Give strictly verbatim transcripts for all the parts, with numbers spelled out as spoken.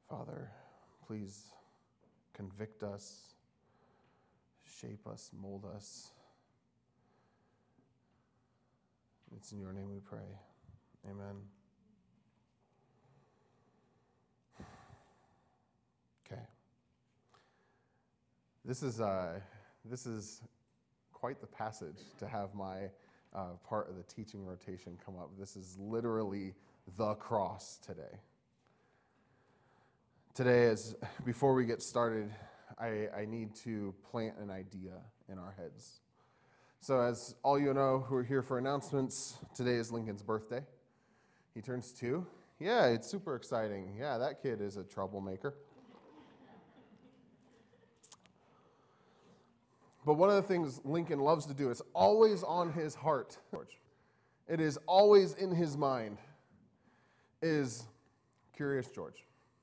Father, please convict us, shape us, mold us. It's in your name we pray. Amen. Okay. This is uh, this is quite the passage to have my uh, part of the teaching rotation come up. This is literally the cross today. Today, is before we get started, I, I need to plant an idea in our heads. So as all you know who are here for announcements, today is Lincoln's birthday. He turns two. Yeah, it's super exciting. Yeah, that kid is a troublemaker. But one of the things Lincoln loves to do, it's always on his heart. It is always in his mind, is Curious George.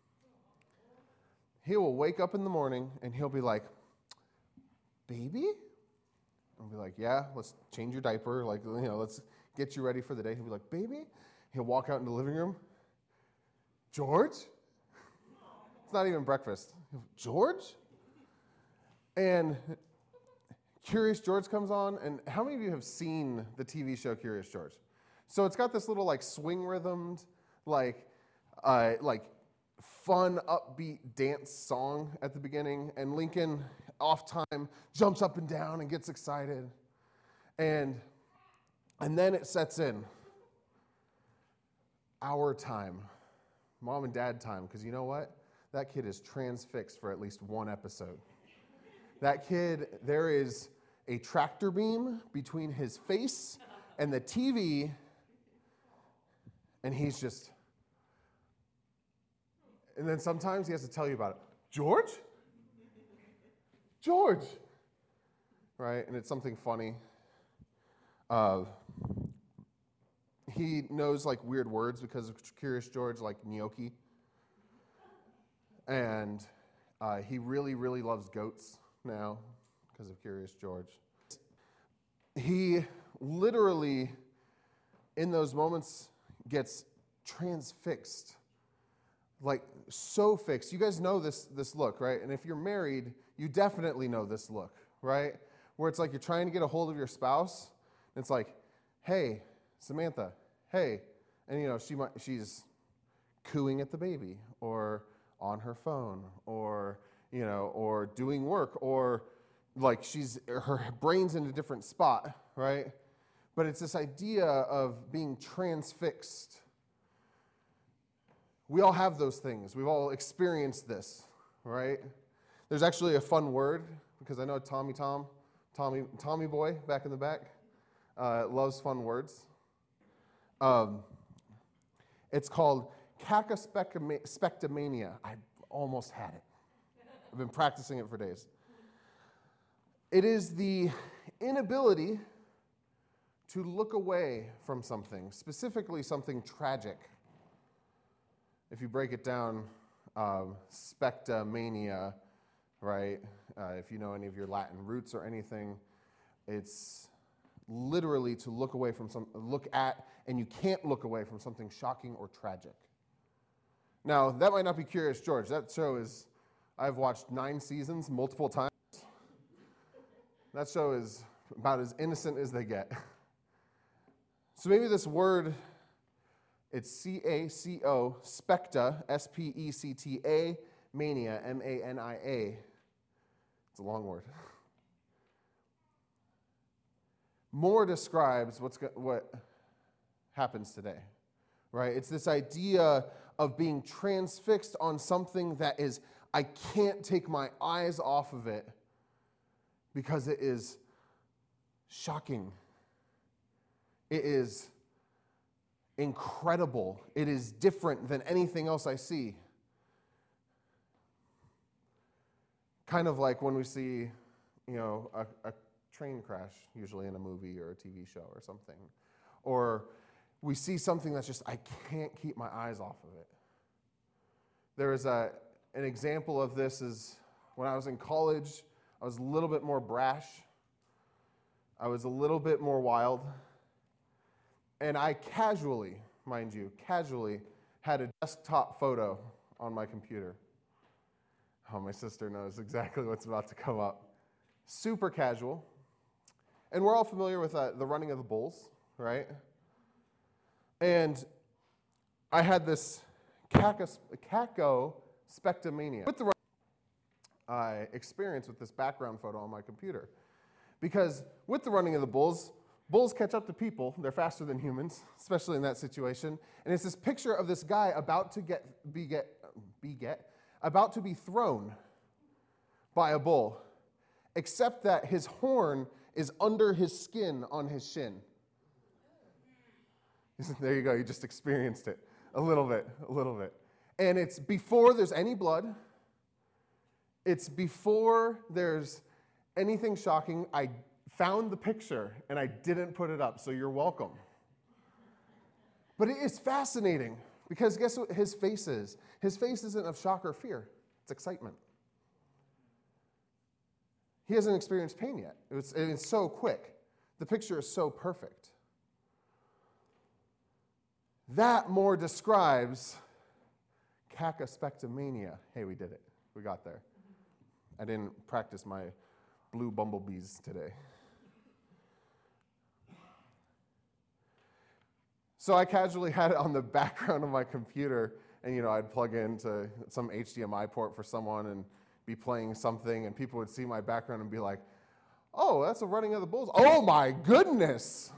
He will wake up in the morning and he'll be like, baby? I'll be like, yeah, let's change your diaper. Like, you know, let's get you ready for the day. He'll be like, baby? He'll walk out in the living room. George? It's not even breakfast. George? And Curious George comes on. And how many of you have seen the T V show Curious George? So it's got this little like swing rhythmed, like, uh, like, fun, upbeat dance song at the beginning, and Lincoln, off time, jumps up and down and gets excited. And, and then it sets in. Our time. Mom and dad time, because you know what? That kid is transfixed for at least one episode. That kid, there is a tractor beam between his face and the T V, and he's just... And then sometimes he has to tell you about it. George? George! Right? And it's something funny. Uh, he knows like weird words because of Curious George, like gnocchi. And uh, he really, really loves goats now because of Curious George. He literally, in those moments, gets transfixed. Like, so fixed. You guys know this this look, right? And if you're married, you definitely know this look, right? Where it's like you're trying to get a hold of your spouse, and it's like, hey, Samantha, hey. And, you know, she might, she's cooing at the baby, or on her phone, or, you know, or doing work, or, like, she's, her brain's in a different spot, right? But it's this idea of being transfixed. We all have those things. We've all experienced this, right? There's actually a fun word, because I know Tommy Tom, Tommy Tommy Boy back in the back, uh, loves fun words. Um, it's called cacospectomania. I almost had it. I've been practicing it for days. It is the inability to look away from something, specifically something tragic. If you break it down, um, spectamania, right? Uh, if you know any of your Latin roots or anything, it's literally to look away from some, look at, and you can't look away from something shocking or tragic. Now, that might not be Curious George. That show is, I've watched nine seasons multiple times. That show is about as innocent as they get. So maybe this word, it's C A C O, specta, S P E C T A, mania, M A N I A. It's a long word. More describes what's go- what happens today, right? It's this idea of being transfixed on something that is, I can't take my eyes off of it because it is shocking. It is incredible. It is different than anything else I see. Kind of like when we see, you know, a, a train crash, usually in a movie or a T V show or something. Or we see something that's just, I can't keep my eyes off of it. There is a, an example of this is when I was in college, I was a little bit more brash. I was a little bit more wild. And I casually, mind you, casually had a desktop photo on my computer. Oh, my sister knows exactly what's about to come up. Super casual. And we're all familiar with uh, the running of the bulls, right? And I had this cacospectomania with the uh, experience with this background photo on my computer. Because with the running of the bulls, bulls catch up to people. They're faster than humans, especially in that situation. And it's this picture of this guy about to get be get be get about to be thrown by a bull, except that his horn is under his skin on his shin. There you go. You just experienced it a little bit, a little bit. And it's before there's any blood. It's before there's anything shocking. I found the picture, and I didn't put it up, so you're welcome. But it is fascinating, because guess what his face is? His face isn't of shock or fear. It's excitement. He hasn't experienced pain yet. It was, it's so quick. The picture is so perfect. That more describes cacospectomania. Hey, we did it. We got there. I didn't practice my blue bumblebees today. So I casually had it on the background of my computer, and you know, I'd plug into some H D M I port for someone and be playing something, and people would see my background and be like, "Oh, that's a running of the bulls. Oh my goodness!"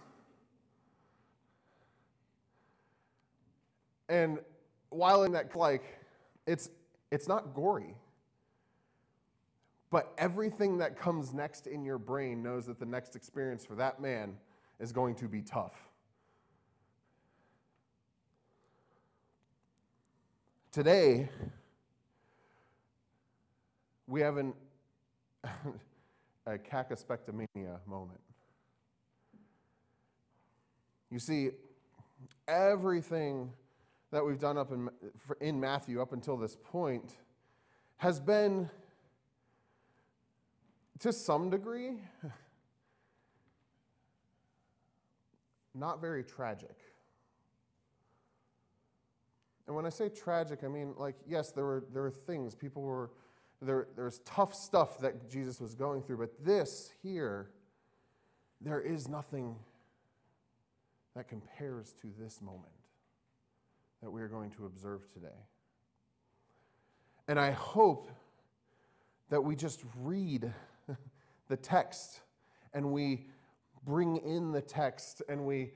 And while in that, like, it's it's not gory, but everything that comes next in your brain knows that the next experience for that man is going to be tough. Today, we have an, a cacospectomania moment. You see, everything that we've done up in, in Matthew up until this point has been, to some degree, not very tragic. And when I say tragic, I mean, like, yes, there were there were things, people were, there there's tough stuff that Jesus was going through, but this here, there is nothing that compares to this moment that we are going to observe today. And I hope that we just read the text and we bring in the text and we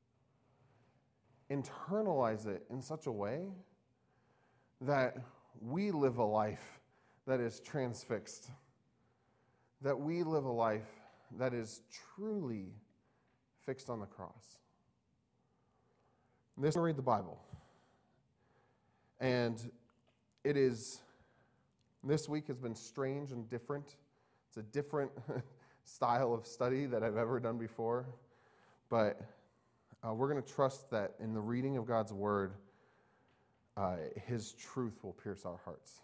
internalize it in such a way that we live a life that is transfixed, that we live a life that is truly fixed on the cross. This, I read the Bible, and it is, this week has been strange and different. It's a different style of study that I've ever done before, but Uh, we're going to trust that in the reading of God's Word, uh, His truth will pierce our hearts.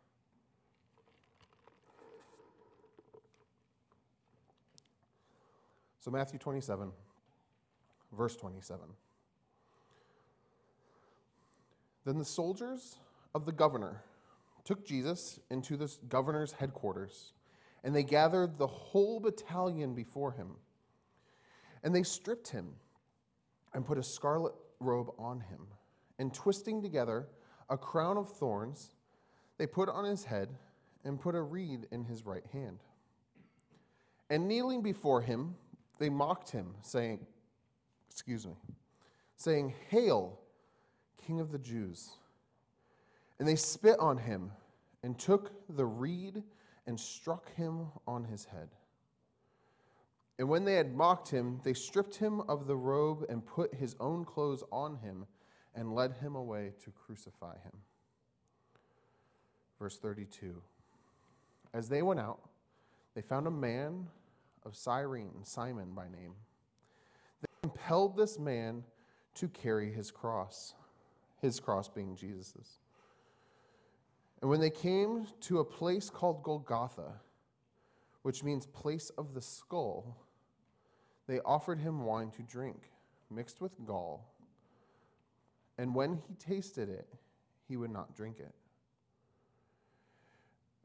So Matthew twenty-seven, verse twenty-seven. Then the soldiers of the governor took Jesus into the governor's headquarters, and they gathered the whole battalion before him. And they stripped him and put a scarlet robe on him, and twisting together a crown of thorns, they put on his head and put a reed in his right hand. And kneeling before him, they mocked him, saying, excuse me, saying, "Hail, King of the Jews." And they spit on him and took the reed and struck him on his head. And when they had mocked him, they stripped him of the robe and put his own clothes on him and led him away to crucify him. Verse thirty-two. As they went out, they found a man of Cyrene, Simon by name. They compelled this man to carry his cross, his cross being Jesus's. And when they came to a place called Golgotha, which means place of the skull, they offered him wine to drink, mixed with gall. And when he tasted it, he would not drink it,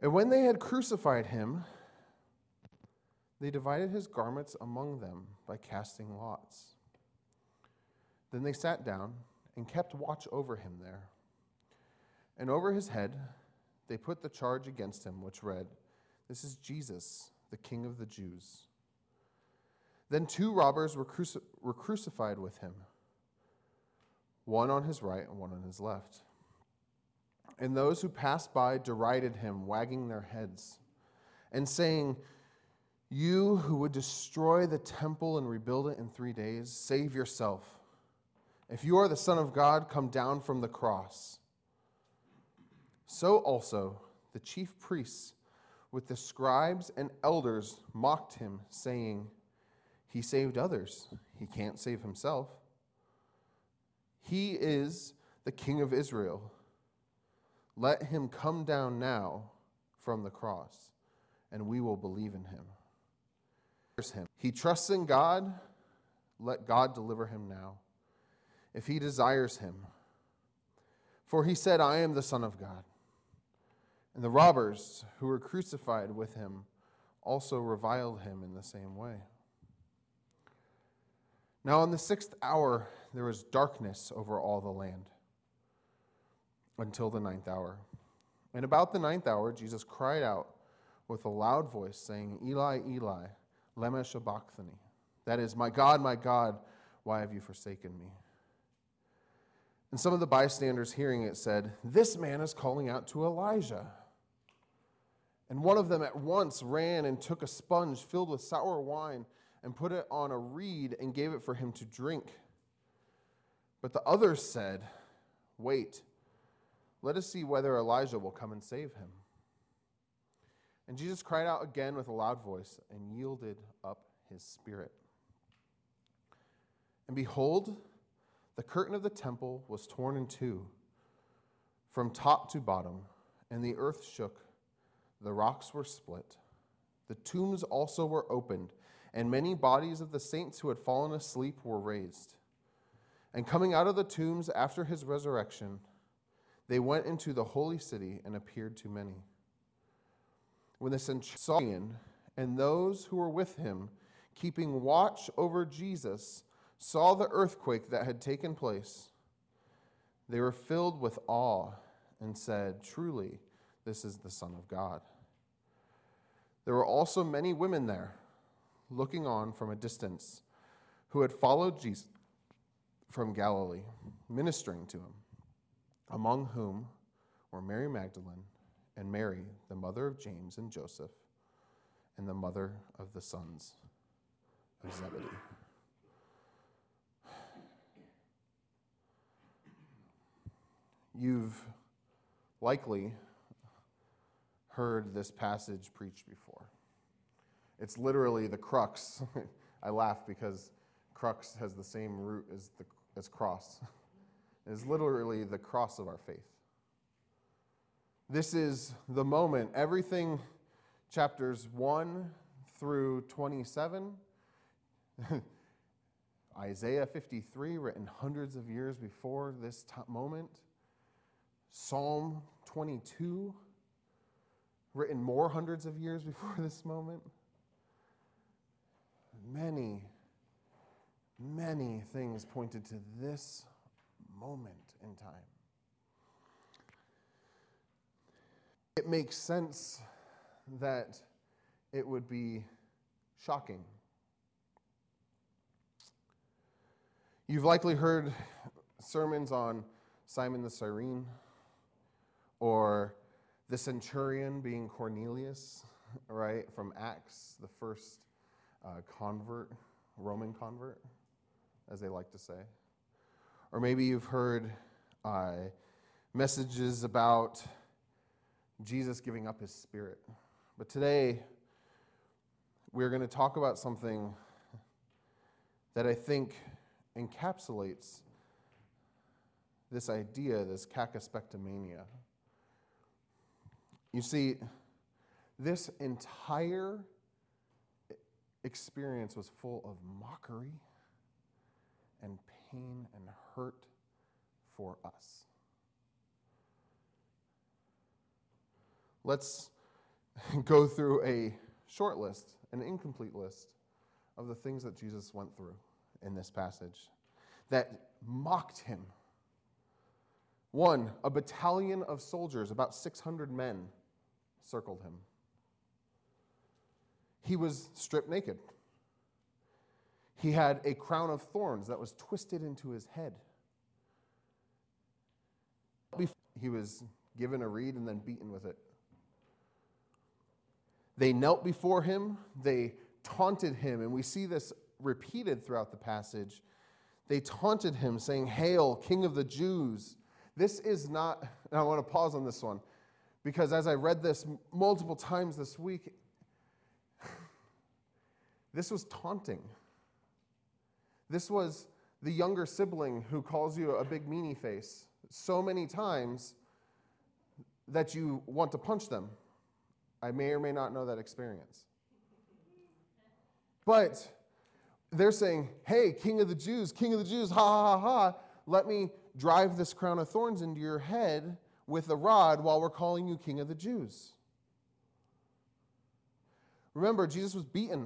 And when they had crucified him, they divided his garments among them by casting lots. Then they sat down and kept watch over him there. And over his head they put the charge against him, which read, "This is Jesus, the King of the Jews." Then two robbers were, cruci- were crucified with him, one on his right and one on his left. And those who passed by derided him, wagging their heads, and saying, "You who would destroy the temple and rebuild it in three days, save yourself. If you are the Son of God, come down from the cross." So also the chief priests with the scribes and elders mocked him, saying, "He saved others. He can't save himself. He is the King of Israel. Let him come down now from the cross, and we will believe in him. He trusts in God. Let God deliver him now, if he desires him. For he said, 'I am the Son of God.'" And the robbers who were crucified with him also reviled him in the same way. Now in the sixth hour there was darkness over all the land until the ninth hour. And about the ninth hour Jesus cried out with a loud voice, saying, "Eli, Eli, lema sabachthani." That is, "My God, my God, why have you forsaken me?" And some of the bystanders hearing it said, "This man is calling out to Elijah." And one of them at once ran and took a sponge filled with sour wine and put it on a reed and gave it for him to drink. But the others said, "Wait, let us see whether Elijah will come and save him." And Jesus cried out again with a loud voice and yielded up his spirit. And behold, the curtain of the temple was torn in two, from top to bottom, and the earth shook. The rocks were split. The tombs also were opened, and many bodies of the saints who had fallen asleep were raised. And coming out of the tombs after his resurrection, they went into the holy city and appeared to many. When the centurion and those who were with him, keeping watch over Jesus, saw the earthquake that had taken place, they were filled with awe and said, "Truly, this is the Son of God." There were also many women there, looking on from a distance, who had followed Jesus from Galilee, ministering to him, among whom were Mary Magdalene and Mary, the mother of James and Joseph, and the mother of the sons of Zebedee. You've likely heard this passage preached before. It's literally the crux. I laugh because crux has the same root as the as cross. It is literally the cross of our faith. This is the moment. Everything, chapters one through twenty-seven, Isaiah fifty-three, written hundreds of years before this t- moment, Psalm twenty-two, written more hundreds of years before this moment. Many, many things pointed to this moment in time. It makes sense that it would be shocking. You've likely heard sermons on Simon the Cyrene, or the centurion being Cornelius, right, from Acts, the first uh, convert, Roman convert, as they like to say. Or maybe you've heard uh, messages about Jesus giving up his spirit. But today, we're going to talk about something that I think encapsulates this idea, this kakaspektomania. You see, this entire experience was full of mockery and pain and hurt for us. Let's go through a short list, an incomplete list of the things that Jesus went through in this passage that mocked him. One, a battalion of soldiers, about six hundred men, circled him. He was stripped naked. He had a crown of thorns that was twisted into his head. He was given a reed and then beaten with it. They knelt before him. They taunted him, and we see this repeated throughout the passage. They taunted him, saying, "Hail, King of the Jews." This is not, and I want to pause on this one, because as I read this multiple times this week, this was taunting. This was the younger sibling who calls you a big meanie face so many times that you want to punch them. I may or may not know that experience. But they're saying, "Hey, King of the Jews, King of the Jews, ha, ha, ha, ha, let me drive this crown of thorns into your head with a rod while we're calling you King of the Jews." Remember, Jesus was beaten.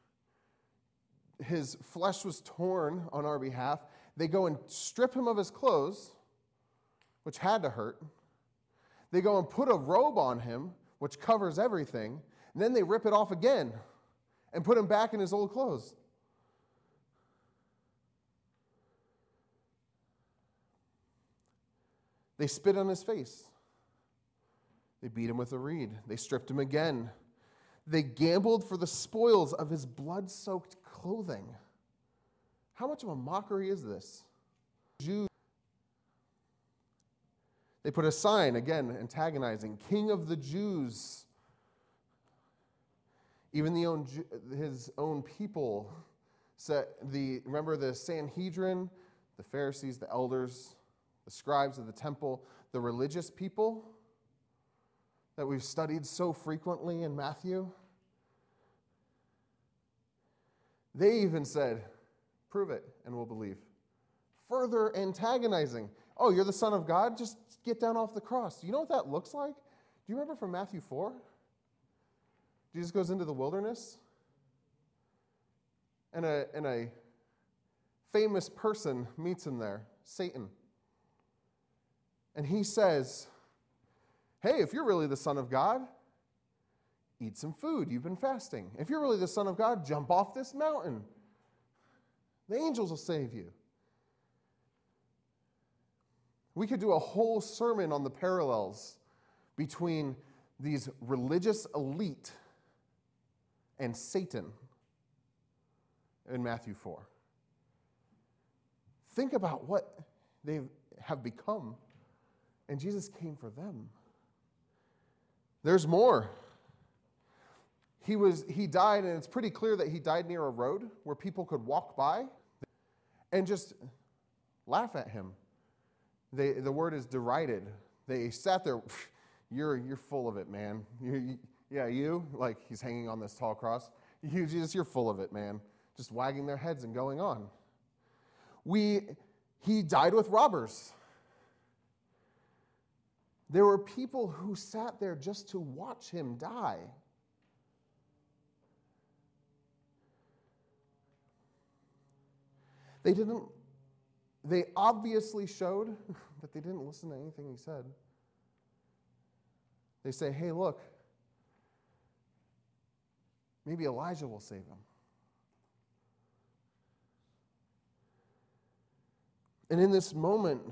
His flesh was torn on our behalf. They go and strip him of his clothes, which had to hurt. They go and put a robe on him, which covers everything. And then they rip it off again and put him back in his old clothes. They spit on his face. They beat him with a reed. They stripped him again. They gambled for the spoils of his blood-soaked clothing. How much of a mockery is this? Jews. They put a sign, again, antagonizing, "King of the Jews." Even the own, his own people said, the, remember the Sanhedrin, the Pharisees, the elders, the scribes of the temple, the religious people that we've studied so frequently in Matthew? They even said, "Prove it and we'll believe." Further antagonizing. "Oh, you're the Son of God? Just get down off the cross." Do you know what that looks like? Do you remember from Matthew four? Jesus goes into the wilderness, and a, and a famous person meets him there, Satan. And he says, "Hey, if you're really the Son of God, eat some food. You've been fasting. If you're really the Son of God, jump off this mountain. The angels will save you." We could do a whole sermon on the parallels between these religious elite and Satan in Matthew four. Think about what they have become, and Jesus came for them. There's more. He was he died, and it's pretty clear that he died near a road where people could walk by and just laugh at him. They, the word is derided. They sat there, you're you're full of it, man. You, you, yeah, you, like he's hanging on this tall cross. You, Jesus, you're full of it, man. Just wagging their heads and going on. We, he died with robbers. There were people who sat there just to watch him die. They didn't, they obviously showed that they didn't listen to anything he said. They say, "Hey, look, maybe Elijah will save him." And in this moment,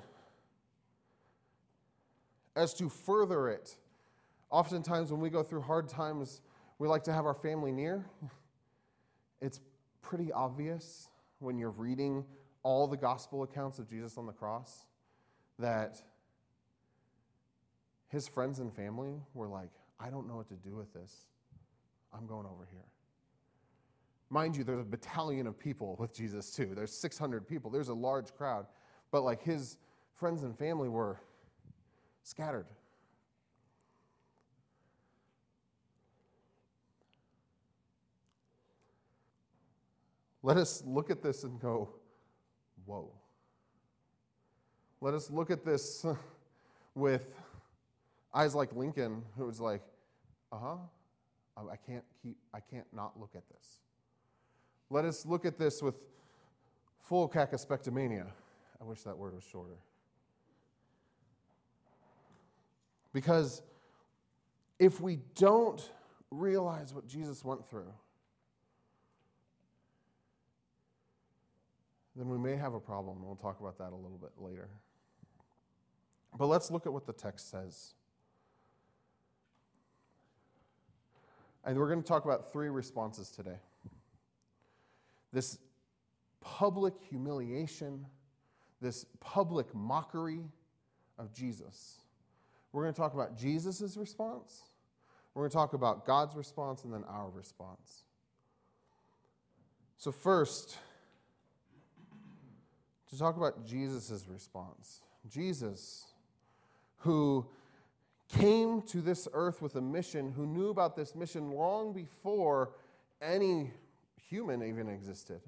as to further it, oftentimes when we go through hard times, we like to have our family near. It's pretty obvious when you're reading all the gospel accounts of Jesus on the cross that his friends and family were like, "I don't know what to do with this. I'm going over here." Mind you, there's a battalion of people with Jesus too. There's six hundred people. There's a large crowd. But like his friends and family were scattered. Let us look at this and go, whoa. Let us look at this with eyes like Lincoln, who was like, uh-huh, I can't keep, I can't not look at this. Let us look at this with full kakospectomania. I wish that word was shorter. Because if we don't realize what Jesus went through, then we may have a problem. We'll talk about that a little bit later. But let's look at what the text says. And we're going to talk about three responses today. This public humiliation, this public mockery of Jesus. We're going to talk about Jesus' response. We're going to talk about God's response and then our response. So first, to talk about Jesus' response. Jesus, who came to this earth with a mission, who knew about this mission long before any human even existed.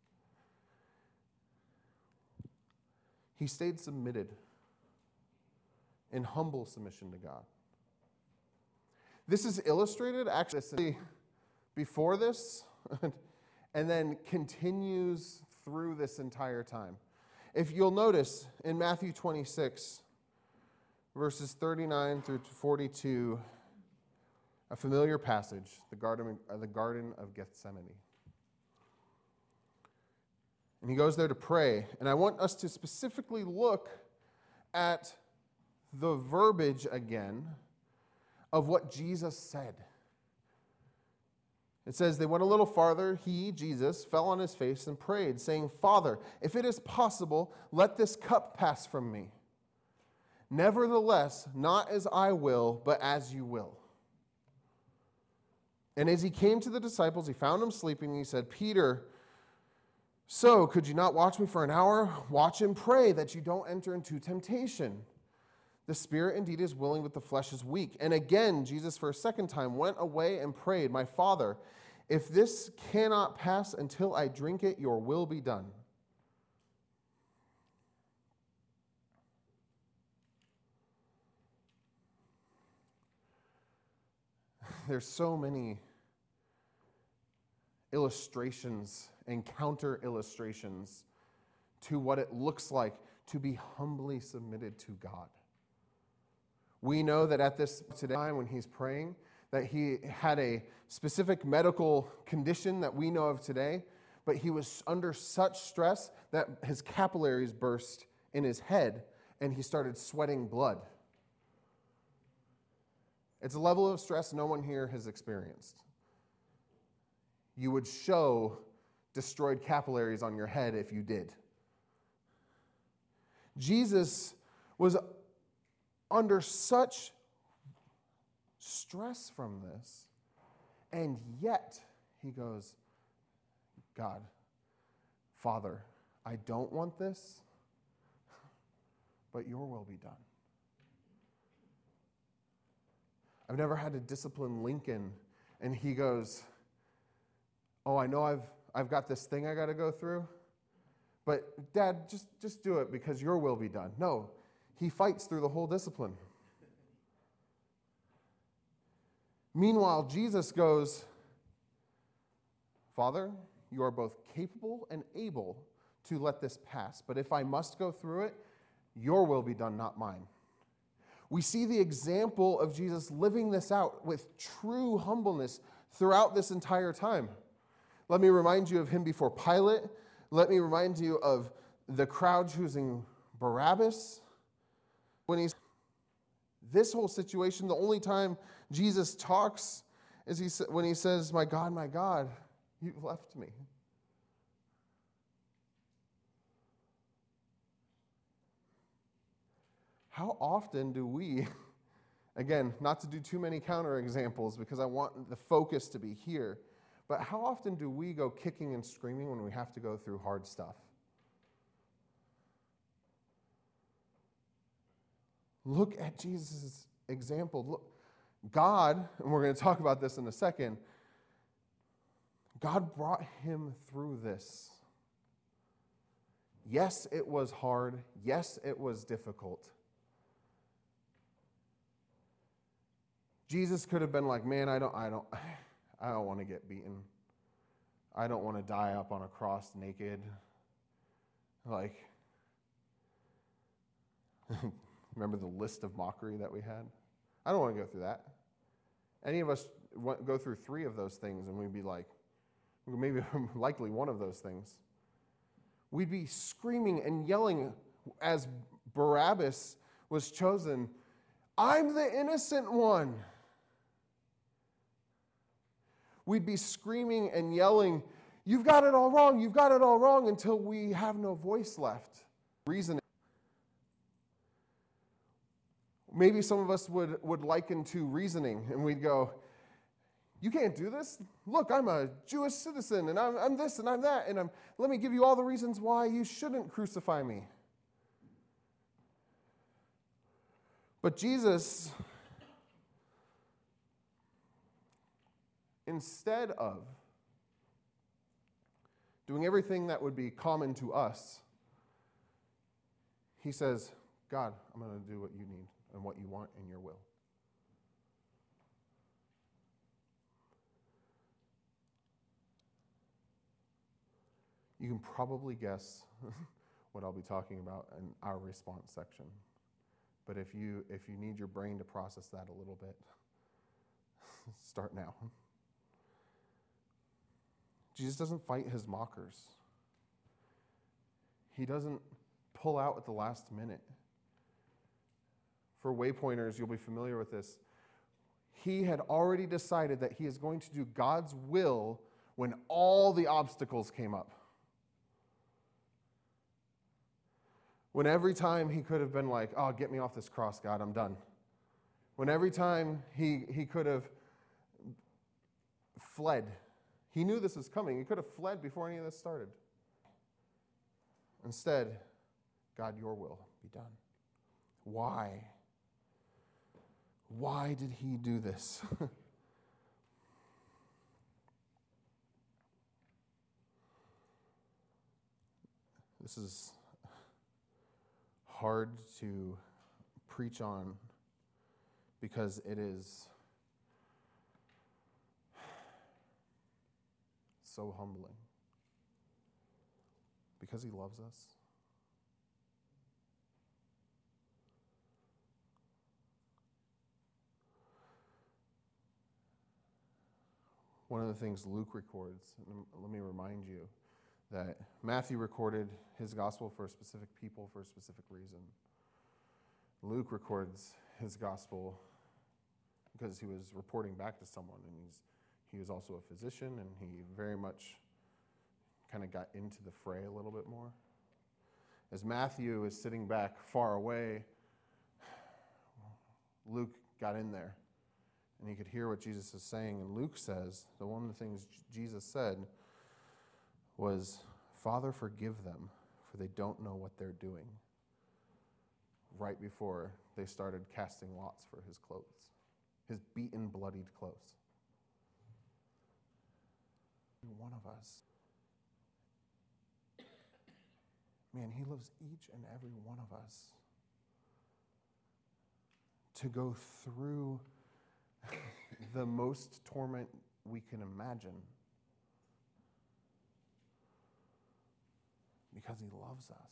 He stayed submitted in humble submission to God. This is illustrated actually before this and then continues through this entire time. If you'll notice in Matthew twenty-six, verses thirty-nine through forty-two, a familiar passage, the Garden, uh, the Garden of Gethsemane. And he goes there to pray. And I want us to specifically look at the verbiage again of what Jesus said. It says, they went a little farther. He, Jesus, fell on his face and prayed, saying, Father, if it is possible, let this cup pass from me. Nevertheless, not as I will, but as you will. And as he came to the disciples, he found them sleeping, and he said, Peter, so could you not watch me for an hour? Watch and pray that you don't enter into temptation. The spirit indeed is willing, but the flesh is weak. And again, Jesus for a second time went away and prayed, My Father, if this cannot pass until I drink it, your will be done. There's so many illustrations and counter illustrations to what it looks like to be humbly submitted to God. We know that at this time when he's praying, that he had a specific medical condition that we know of today, but he was under such stress that his capillaries burst in his head and he started sweating blood. It's a level of stress no one here has experienced. You would show destroyed capillaries on your head if you did. Jesus was under such stress from this, and yet he goes, God, Father, I don't want this, but your will be done. I've never had to discipline Lincoln, and he goes, oh, I know I've I've got this thing I got to go through, but Dad, just, just do it because your will be done. No, he fights through the whole discipline. Meanwhile, Jesus goes, Father, you are both capable and able to let this pass, but if I must go through it, your will be done, not mine. We see the example of Jesus living this out with true humbleness throughout this entire time. Let me remind you of him before Pilate. Let me remind you of the crowd choosing Barabbas. When he's this whole situation, the only time Jesus talks is he when he says, my God, my God, you've left me. How often do we, again, not to do too many counterexamples because I want the focus to be here, but how often do we go kicking and screaming when we have to go through hard stuff? Look at Jesus' example. Look, God, and we're going to talk about this in a second, God brought him through this. Yes, it was hard. Yes, it was difficult. Jesus could have been like, man, I don't, I don't, I don't want to get beaten. I don't want to die up on a cross naked. Like, remember the list of mockery that we had? I don't want to go through that. Any of us go through three of those things and we'd be like, maybe likely one of those things. We'd be screaming and yelling as Barabbas was chosen, I'm the innocent one. We'd be screaming and yelling, you've got it all wrong, you've got it all wrong, until we have no voice left. Reasoning. Maybe some of us would, would liken to reasoning, and we'd go, you can't do this. Look, I'm a Jewish citizen, and I'm, I'm this, and I'm that, and I'm, let me give you all the reasons why you shouldn't crucify me. But Jesus, instead of doing everything that would be common to us, he says, God, I'm going to do what you need and what you want in your will. You can probably guess what I'll be talking about in our response section. But if you if you need your brain to process that a little bit, start now. Jesus doesn't fight his mockers. He doesn't pull out at the last minute. For waypointers, you'll be familiar with this. He had already decided that he is going to do God's will when all the obstacles came up. When every time he could have been like, oh, get me off this cross, God, I'm done. When every time he, he could have fled. He knew this was coming. He could have fled before any of this started. Instead, God, your will be done. Why? Why did he do this? This is hard to preach on because it is so humbling. Because he loves us. One of the things Luke records, and let me remind you, that Matthew recorded his gospel for a specific people for a specific reason. Luke records his gospel because he was reporting back to someone, and he's he was also a physician, and he very much kind of got into the fray a little bit more. As Matthew is sitting back far away, Luke got in there, and he could hear what Jesus is saying. And Luke says, the one of the things Jesus said was, Father, forgive them, for they don't know what they're doing. Right before they started casting lots for his clothes, his beaten, bloodied clothes. One of us. Man, he loves each and every one of us to go through the most torment we can imagine because he loves us.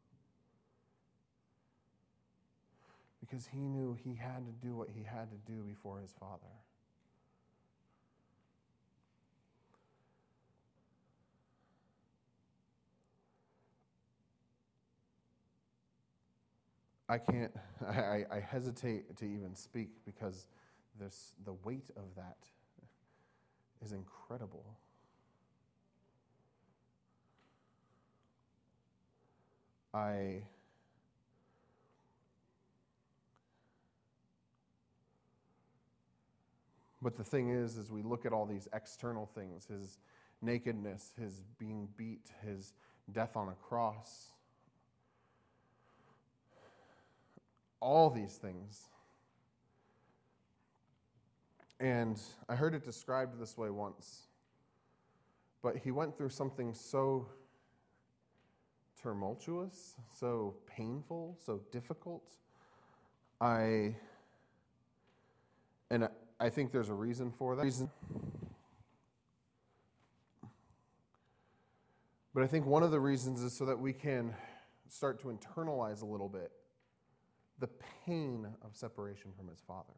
Because he knew he had to do what he had to do before his Father. I can't, I, I hesitate to even speak because there's, the weight of that is incredible. I, but the thing is, is we look at all these external things, his nakedness, his being beat, his death on a cross, all these things. And I heard it described this way once. But he went through something so tumultuous, so painful, so difficult. I And I think there's a reason for that. Reason. But I think one of the reasons is so that we can start to internalize a little bit the pain of separation from his Father.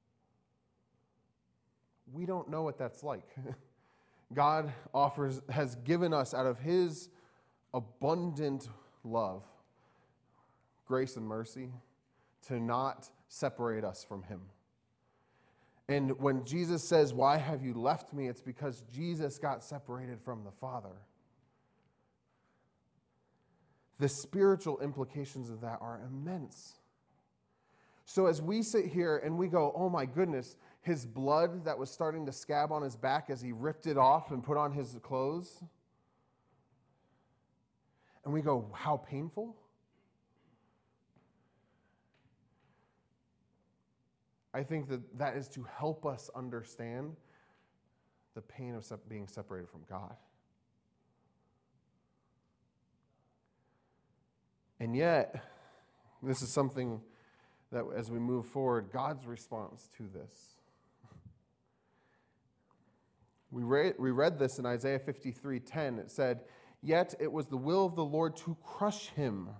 We don't know what that's like. God offers, has given us out of his abundant love, grace and mercy, to not separate us from him. And when Jesus says, "Why have you left me?" it's because Jesus got separated from the Father. The spiritual implications of that are immense. So as we sit here and we go, "Oh my goodness, his blood that was starting to scab on his back as he ripped it off and put on his clothes." And we go, "How painful?" I think that that is to help us understand the pain of sep- being separated from God. And yet, this is something that as we move forward, God's response to this. We read, we read this in Isaiah fifty-three ten. It said, "Yet it was the will of the Lord to crush him.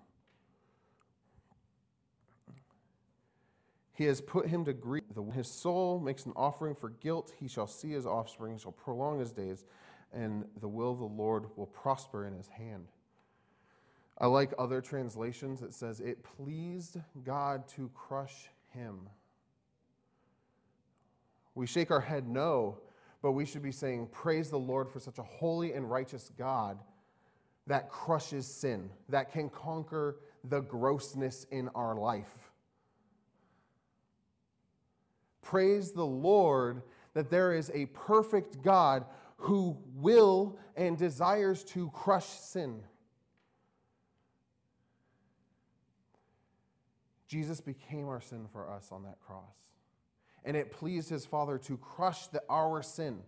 He has put him to grief. His soul makes an offering for guilt. He shall see his offspring, shall prolong his days, and the will of the Lord will prosper in his hand." I like other translations. It says, "It pleased God to crush him." We shake our head no, but we should be saying, praise the Lord for such a holy and righteous God that crushes sin, that can conquer the grossness in our life. Praise the Lord that there is a perfect God who will and desires to crush sin. Jesus became our sin for us on that cross. And it pleased his Father to crush the, our sin.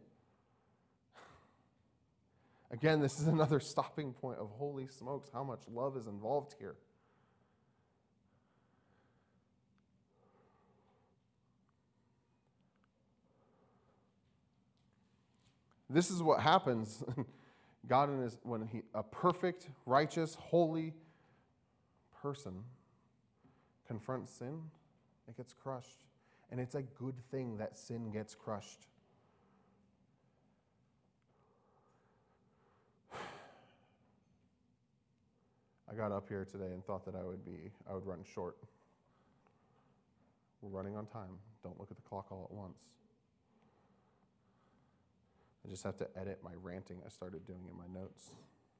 Again, this is another stopping point of holy smokes, how much love is involved here. This is what happens. God in his, when he, a perfect, righteous, holy person confronts sin, it gets crushed. And it's a good thing that sin gets crushed. I got up here today and thought that I would be, I would run short. We're running on time. Don't look at the clock all at once. I just have to edit my ranting I started doing in my notes.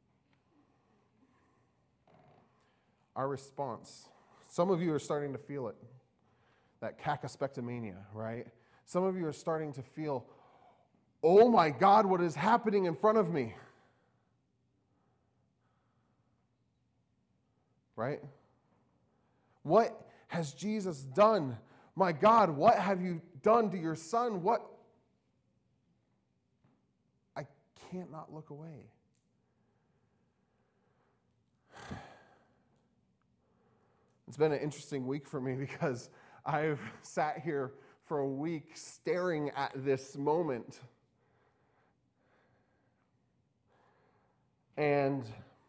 Our response, some of you are starting to feel it, that cachyspectomania, right? Some of you are starting to feel, oh my God, what is happening in front of me? Right? What has Jesus done? My God, what have you done to your son? What? I can't not look away. It's been an interesting week for me because I've sat here for a week staring at this moment. And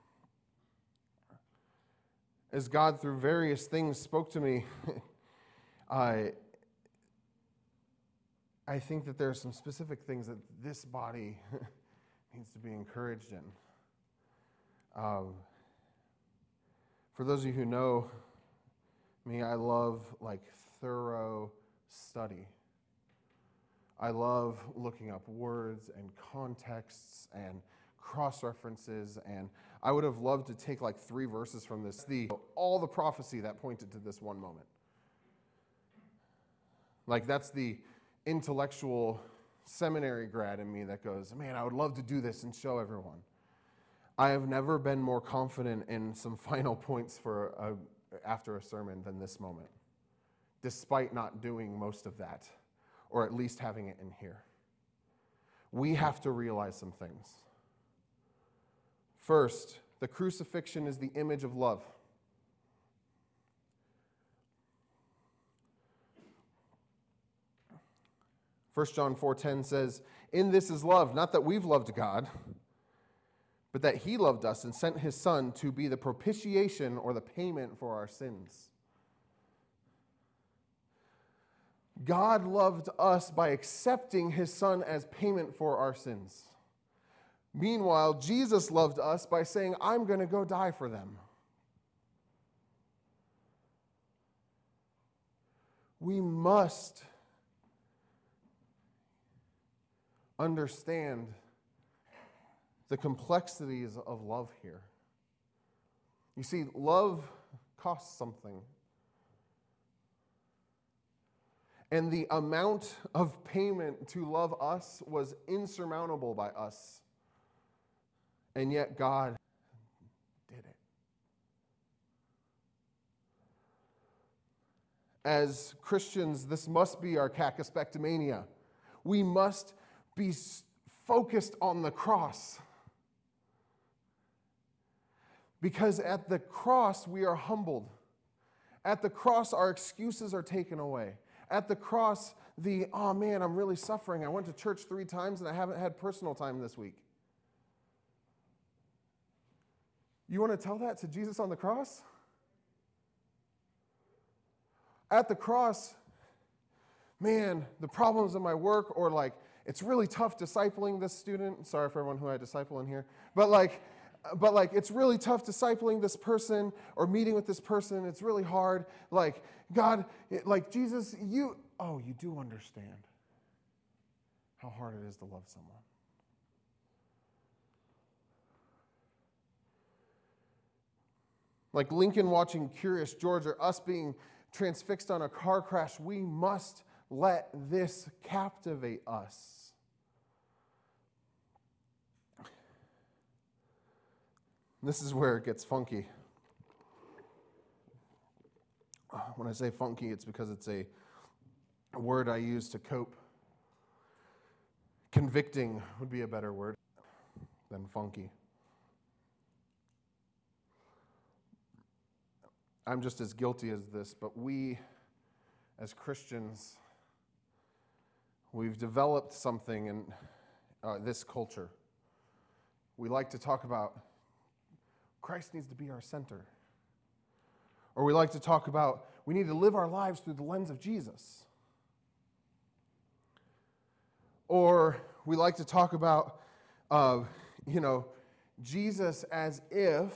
as God, through various things, spoke to me, I, I think that there are some specific things that this body needs to be encouraged in. Um, for those of you who know me, I love like thorough study. I love looking up words and contexts and cross-references, and I would have loved to take like three verses from this, the all the prophecy that pointed to this one moment. Like that's the intellectual seminary grad in me that goes, man, I would love to do this and show everyone. I have never been more confident in some final points for a, after a sermon than this moment, despite not doing most of that, or at least having it in here. We have to realize some things. First, the crucifixion is the image of love. First John four ten says, "In this is love, not that we've loved God, but that he loved us and sent his Son to be the propitiation or the payment for our sins." God loved us by accepting his Son as payment for our sins. Meanwhile, Jesus loved us by saying, "I'm going to go die for them." We must understand the complexities of love here. You see, love costs something. And the amount of payment to love us was insurmountable by us. And yet God did it. As Christians, this must be our Kakisbectomania. We must be focused on the cross. Because at the cross, we are humbled. At the cross, our excuses are taken away. At the cross, the, oh man, I'm really suffering. I went to church three times and I haven't had personal time this week. You want to tell that to Jesus on the cross? At the cross, man, the problems in my work, or like, it's really tough discipling this student. Sorry for everyone who I disciple in here. But like, but like, it's really tough discipling this person or meeting with this person. It's really hard. Like, God, it, like Jesus, you, oh, you do understand how hard it is to love someone. Like Lincoln watching Curious George, or us being transfixed on a car crash, we must let this captivate us. This is where it gets funky. When I say funky, it's because it's a, a word I use to cope. Convicting would be a better word than funky. I'm just as guilty as this, but we, as Christians, we've developed something in uh, this culture. We like to talk about Christ needs to be our center. Or we like to talk about we need to live our lives through the lens of Jesus. Or we like to talk about, uh, you know, Jesus as if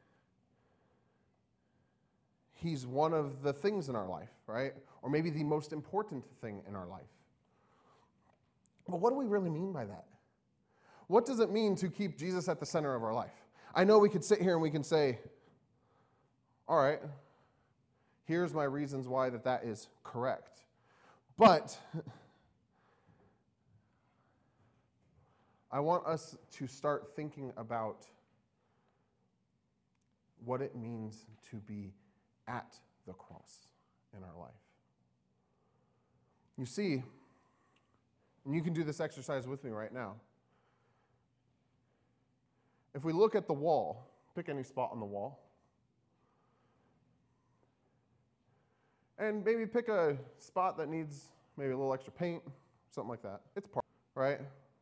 he's one of the things in our life, right? Or maybe the most important thing in our life. But what do we really mean by that? What does it mean to keep Jesus at the center of our life? I know we could sit here and we can say, all right, here's my reasons why that that is correct. But I want us to start thinking about what it means to be at the cross in our life. You see, and you can do this exercise with me right now. If we look at the wall, pick any spot on the wall, and maybe pick a spot that needs maybe a little extra paint, something like that. It's part, right?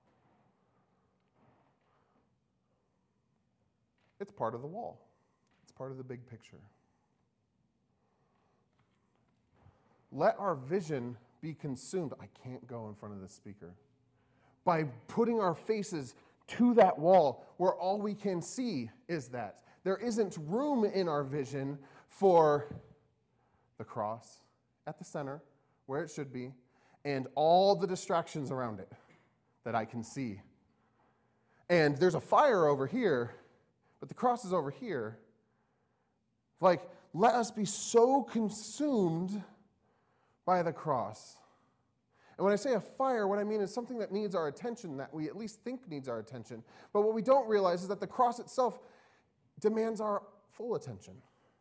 It's part of the wall. It's part of the big picture. Let our vision be consumed. I can't go in front of this speaker. By putting our faces to that wall where all we can see is that. There isn't room in our vision for the cross at the center, where it should be, and all the distractions around it that I can see. And there's a fire over here, but the cross is over here. Like, let us be so consumed by the cross. And when I say a fire, what I mean is something that needs our attention, that we at least think needs our attention. But what we don't realize is that the cross itself demands our full attention.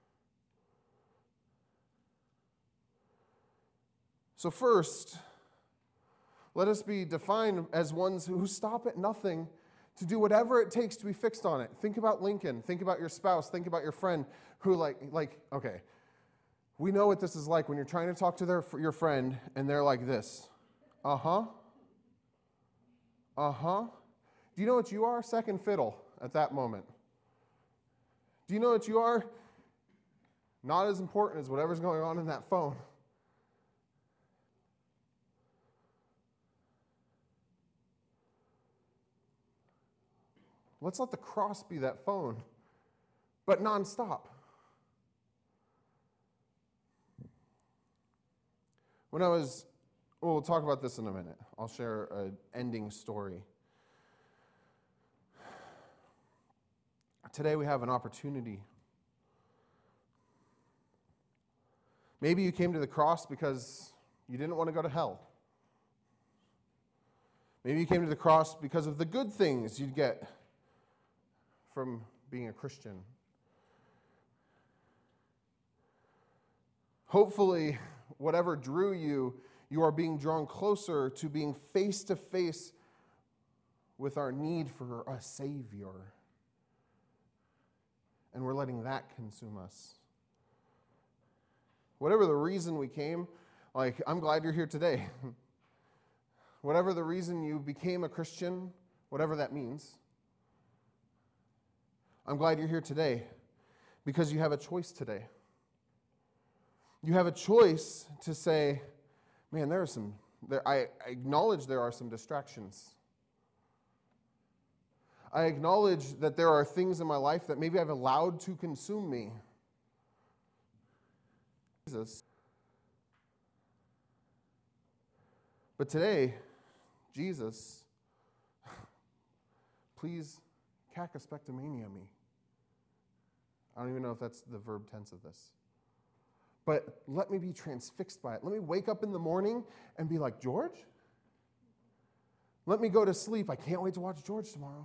So first, let us be defined as ones who stop at nothing to do whatever it takes to be fixed on it. Think about Lincoln. Think about your spouse. Think about your friend who like, like, okay, we know what this is like when you're trying to talk to their, your friend and they're like this. Uh-huh. Uh-huh. Do you know what you are? Second fiddle at that moment. Do you know what you are? Not as important as whatever's going on in that phone. Let's let the cross be that phone, but nonstop. When I was, well, we'll talk about this in a minute. I'll share an ending story. Today we have an opportunity. Maybe you came to the cross because you didn't want to go to hell. Maybe you came to the cross because of the good things you'd get from being a Christian. Hopefully, whatever drew you, you are being drawn closer to being face to face with our need for a Savior. And we're letting that consume us. Whatever the reason we came, like, I'm glad you're here today. Whatever the reason you became a Christian, whatever that means, I'm glad you're here today because you have a choice today. You have a choice to say, man, there are some, there, I, I acknowledge there are some distractions. I acknowledge that there are things in my life that maybe I've allowed to consume me. Jesus. But today, Jesus, please kakaspectomania me. I don't even know if that's the verb tense of this. But let me be transfixed by it. Let me wake up in the morning and be like, George? Let me go to sleep. I can't wait to watch George tomorrow.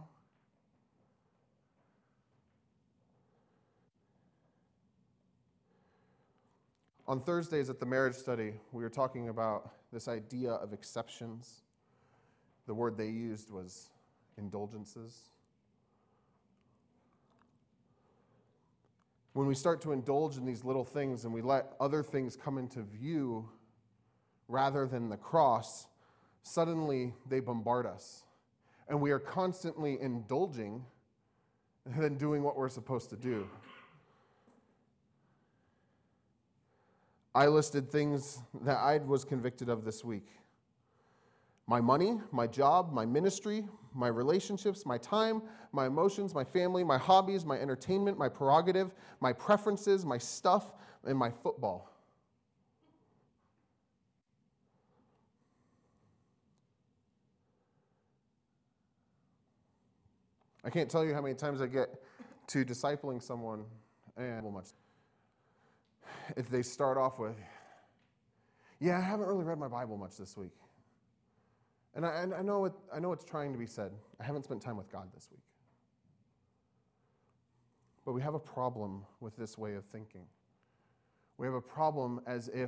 On Thursdays at the marriage study, we were talking about this idea of exceptions. The word they used was indulgences. When we start to indulge in these little things and we let other things come into view rather than the cross, suddenly they bombard us. And we are constantly indulging than doing what we're supposed to do. I listed things that I was convicted of this week. My money, my job, my ministry, my relationships, my time, my emotions, my family, my hobbies, my entertainment, my prerogative, my preferences, my stuff, and my football. I can't tell you how many times I get to discipling someone and much. If they start off with, yeah, I haven't really read my Bible much this week. And I, and I know it, I know it's trying to be said. I haven't spent time with God this week. But we have a problem with this way of thinking. We have a problem as if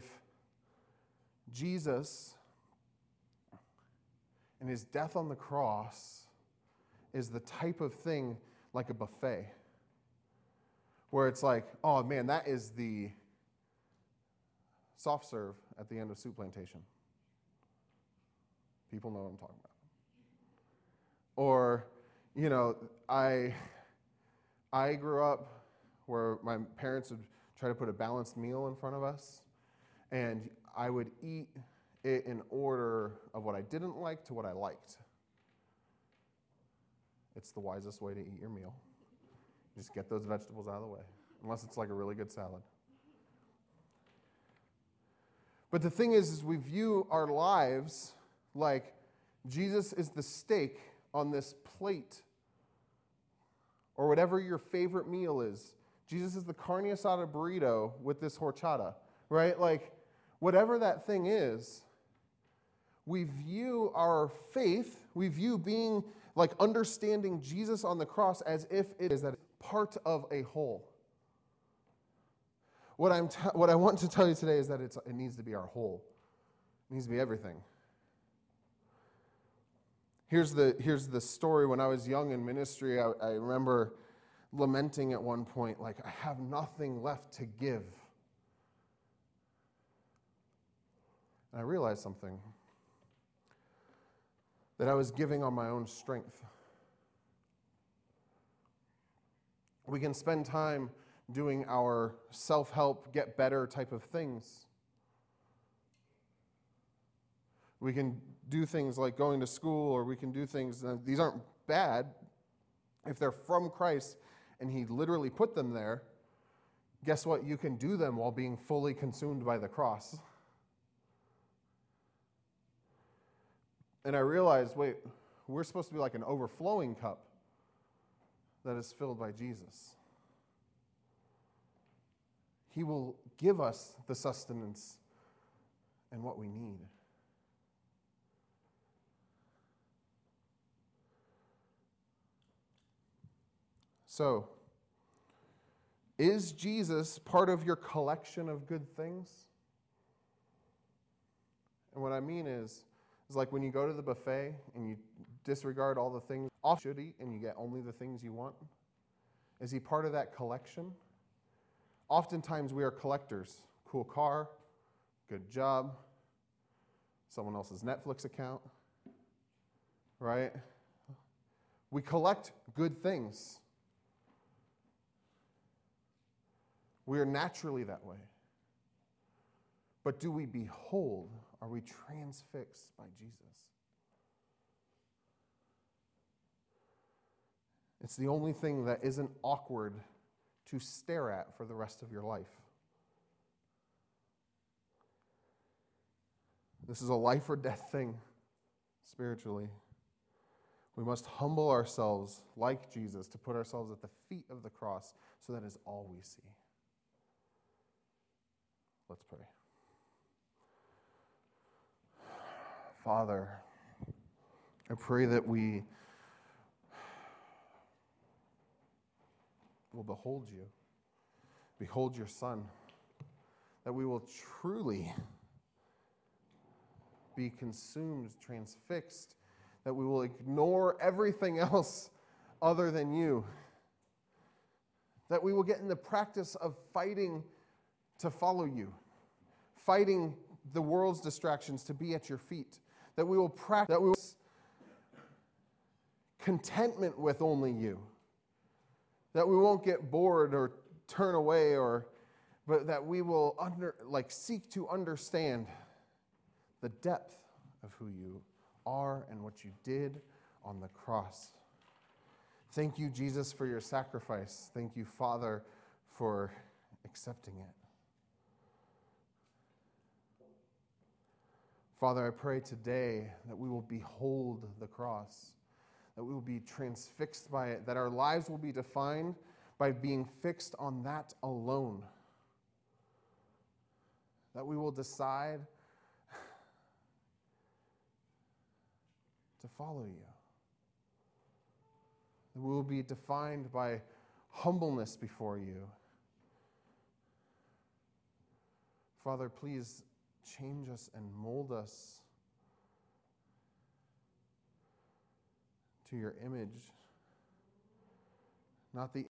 Jesus and his death on the cross is the type of thing like a buffet. Where it's like, oh man, that is the soft serve at the end of Soup Plantation. People know what I'm talking about. Or, you know, I I grew up where my parents would try to put a balanced meal in front of us, and I would eat it in order of what I didn't like to what I liked. It's the wisest way to eat your meal. Just get those vegetables out of the way, unless it's like a really good salad. But the thing is, is we view our lives like Jesus is the steak on this plate, or whatever your favorite meal is. Jesus is the carne asada burrito with this horchata, right? Like, whatever that thing is, we view our faith, we view being, like, understanding Jesus on the cross as if it is that it's part of a whole. What I'm t- what I want to tell you today is that it's, it needs to be our whole. It needs to be everything. Here's the, here's the story. When I was young in ministry, I, I remember lamenting at one point, like, I have nothing left to give. And I realized something. that I was giving on my own strength. We can spend time doing our self-help, get better type of things. We can do things like going to school, or we can do things, uh, these aren't bad if they're from Christ and he literally put them there. Guess what? You can do them while being fully consumed by the cross. And I realized, wait, we're supposed to be like an overflowing cup that is filled by Jesus. He will give us the sustenance and what we need. So, is Jesus part of your collection of good things? And what I mean is, is like when you go to the buffet and you disregard all the things you should eat and you get only the things you want. Is he part of that collection? Oftentimes we are collectors. Cool car, good job, someone else's Netflix account, right? We collect good things. We are naturally that way. But do we behold? Are we transfixed by Jesus? It's the only thing that isn't awkward to stare at for the rest of your life. This is a life or death thing spiritually. We must humble ourselves like Jesus to put ourselves at the feet of the cross so that is all we see. Let's pray. Father, I pray that we will behold you, behold your Son, that we will truly be consumed, transfixed, that we will ignore everything else other than you, that we will get in the practice of fighting to follow you, fighting the world's distractions to be at your feet, that we will practice, that we will contentment with only you, that we won't get bored or turn away, or but that we will under like seek to understand the depth of who you are and what you did on the cross. Thank you, Jesus, for your sacrifice. Thank you, Father, for accepting it. Father, I pray today that we will behold the cross, that we will be transfixed by it, that our lives will be defined by being fixed on that alone, that we will decide to follow you, that we will be defined by humbleness before you. Father, please change us and mold us to your image, not the